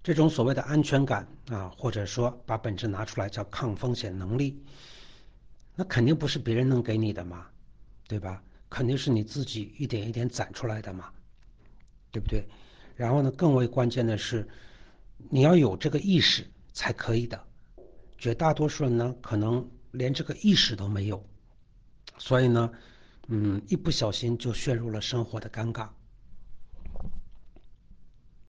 这种所谓的安全感啊，或者说把本质拿出来叫抗风险能力，那肯定不是别人能给你的嘛，对吧？肯定是你自己一点一点攒出来的嘛，对不对？然后呢，更为关键的是，你要有这个意识才可以的。绝大多数人呢，可能连这个意识都没有，所以呢，一不小心就陷入了生活的尴尬。